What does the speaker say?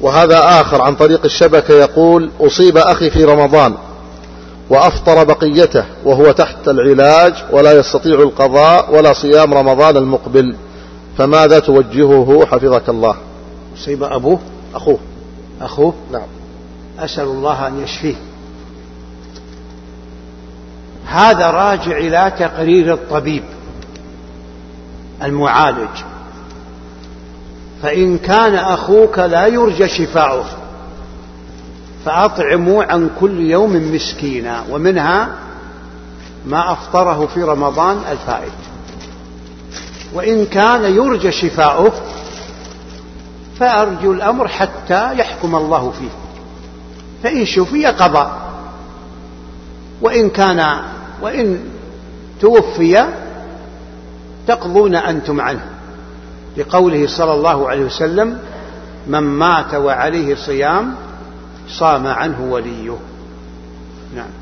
وهذا آخر عن طريق الشبكة يقول: أصيب أخي في رمضان وأفطر بقيته وهو تحت العلاج ولا يستطيع القضاء ولا صيام رمضان المقبل، فماذا توجهه حفظك الله؟ أصيب أبوه؟ أخوه؟ نعم. أسأل الله أن يشفيه. هذا راجع إلى تقرير الطبيب المعالج، فإن كان أخوك لا يرجى شفاؤه فأطعموا عن كل يوم مسكينا، ومنها ما أفطره في رمضان الفائت. وإن كان يرجى شفاؤه فأرجو الأمر حتى يحكم الله فيه، فإن شفي قضى، وإن توفي تقضون أنتم عنه، لقوله صلى الله عليه وسلم: من مات وعليه صيام صام عنه وليه. نعم.